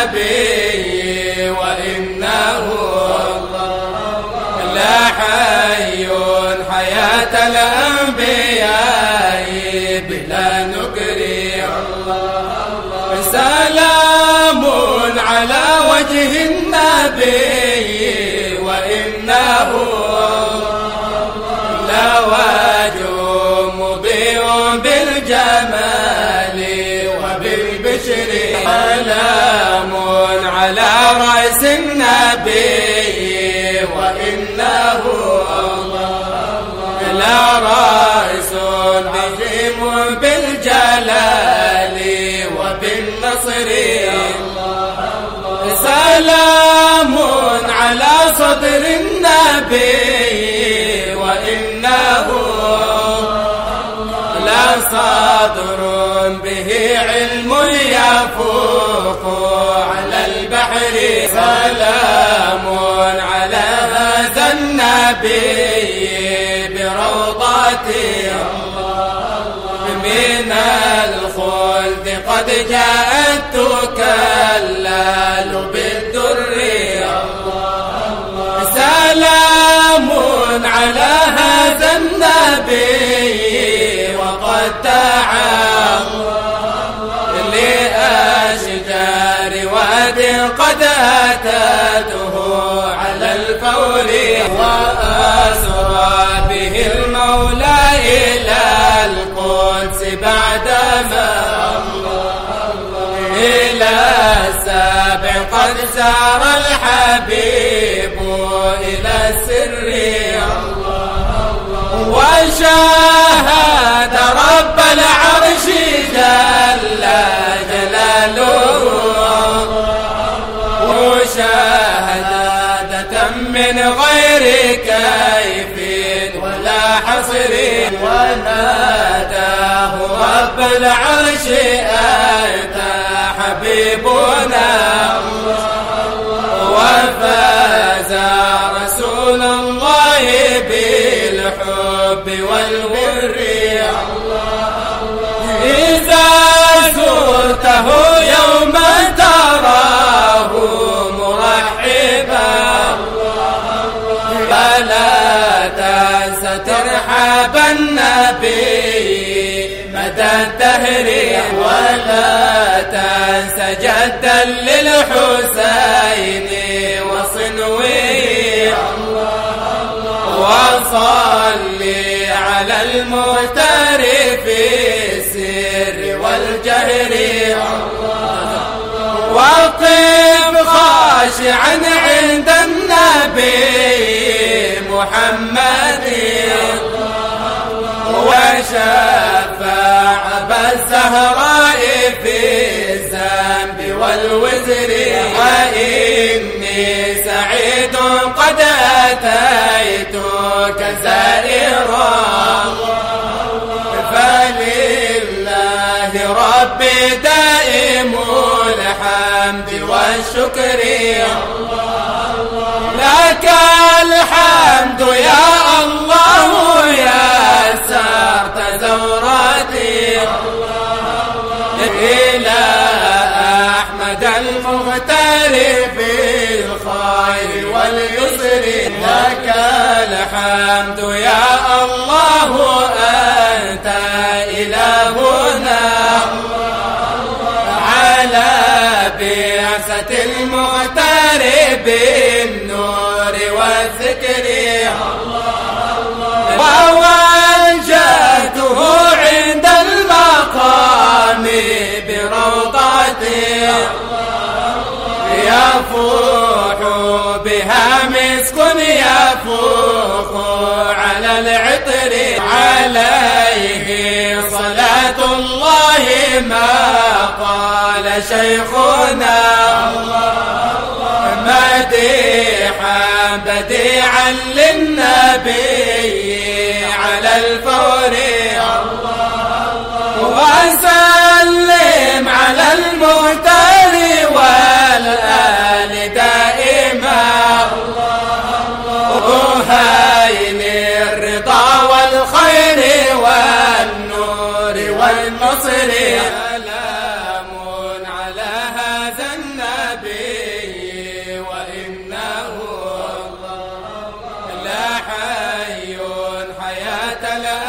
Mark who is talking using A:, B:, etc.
A: النبي وإنه لا حي حياة الأنبياء بلا نكر. سلام على وجه النبي وإنه لوجه مضيء بالجمال وبالبشر. سلام على رأس النبي وإنه لا رأس عظيم بالجلال وبالنصر. سلام على صدر النبي وإنه لا صدر به علم يفوق على البحر. سلام على هذا النبي بروضته من الخلد قد جاءت تكلل بالدر. سلام على هذا النبي وقد تعام لأشجار واد قد أتته على الفور. وأسرى به المولى إلى القدس بعدما إلى السابع قد سار الحبيب إلى السر. وشاهد رب العرش جل جلاله مشاهدة من غير كيف ولا حصر. وناداه رب العرش أنت حبيبنا وفاز رسول الله بالحب والبر. إذا زرته يوم تراه مرحبا فلا تنس ترحاب النبي مدى الدهر. ولا تنس جدا للحسين وصنوي وصلي على المختار في السر والجهر. وقف خاشعا عند النبي محمد وشفاع بالزهراء في الذنب والوزر. وإني سعيد قد أتيتك زائرا فلله ربي دائم الحمد والشكر. لك الحمد يا الله يا سرت زوراتي إلى أحمد المختار بالخير واليسر. لك الحمد يا الله أنت إلهنا على بعثة المختار بالنور والذكر. ووجهته عند المقام بروضته يفوح بها مسك يفوح على العطر. عليه صلاة الله ما قال شيخنا مديحا بديعا للنبي على الفور. وسلم على المختار والآل دائما أهين الرضا والخير والنور والنصر. سلام على هذا النبي النبي وإنه لحي حياة الأنبياء